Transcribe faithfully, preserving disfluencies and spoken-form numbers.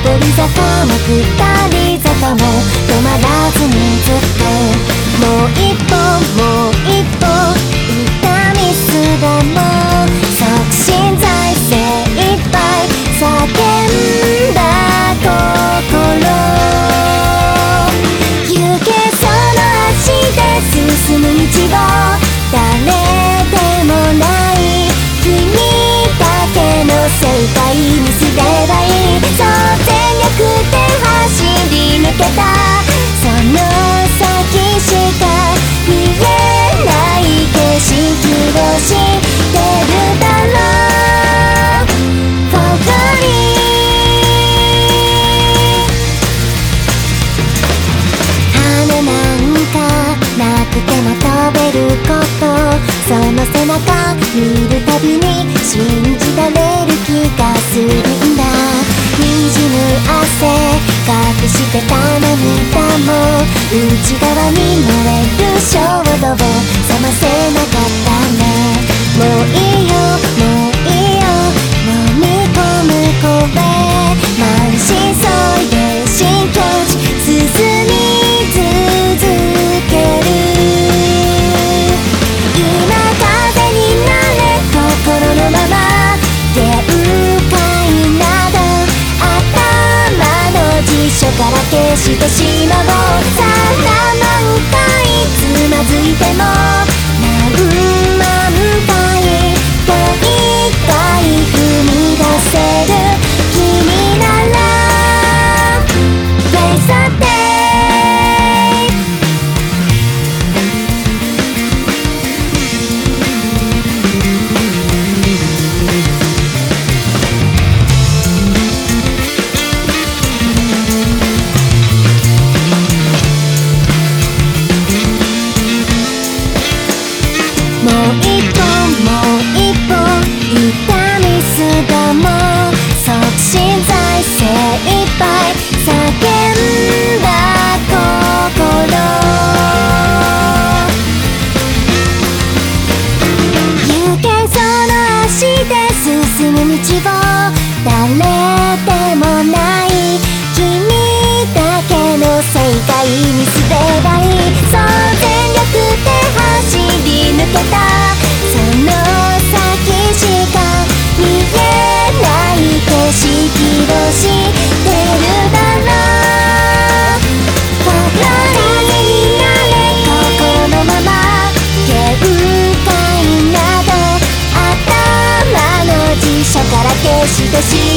上り坂も下り坂も止まらずにずっともう一歩もう一歩痛みすらも促進剤精一杯叫んだ心行けその足で進む道を誰でもない君だけの世界にすればいいそう全力で走り抜けたその先しか見えない景色を知ってるだろう For free 羽なんかなくても飛べることその背中見るたびに信じられる気がするんだ滲む汗隠してた涙も内側に燃える衝動を冷ませなかったねもういいよもういいよ飲み込む声満身創痍新境地進み続ける今風になれ心のまま限界など頭の辞書から消してしまおうさら何回つまずいても何万回と一回踏み出せる君なら Place a dayもう一歩もう一歩痛みすらも促進剤精一杯叫んだ心行けその足で進む道を誰でもない君だけの世界にすればいいそう全力で走り抜けたその先しか見えない景色を知ってるだろう心になれ心のまま限界など頭の辞書から消してし